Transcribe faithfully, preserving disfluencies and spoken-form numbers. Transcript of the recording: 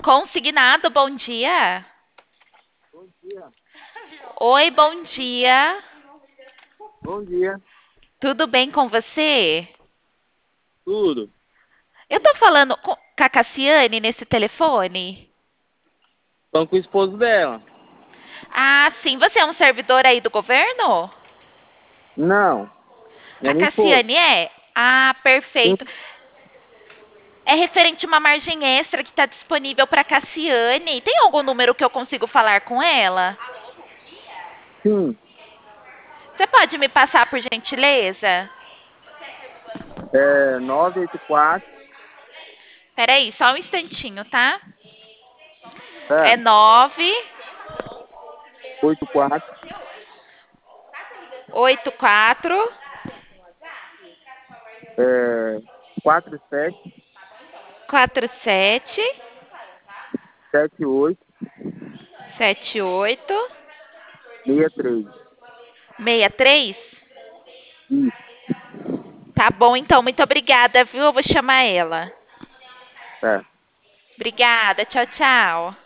Consignado, bom dia. Bom dia. Oi, bom dia. Bom dia. Tudo bem com você? Tudo. Eu tô falando com com a Cassiane nesse telefone? Estão com o esposo dela. Ah, sim. Você é um servidor aí do governo? Não, é A minha esposa. Cassiane é? Ah, Sim. perfeito. É referente a uma margem extra que está disponível para Cassiane. Tem algum número que eu consigo falar com ela? Sim. Você pode me passar por gentileza? É nove oito quatro. Peraí, só um instantinho, tá? É É, nove oito quatro. oito quatro É, quatro sete quatro sete sete oito sete oito seis três. seis três. Isso. Tá bom, então. Muito obrigada, viu? Eu vou chamar ela. É. Obrigada. Tchau, tchau.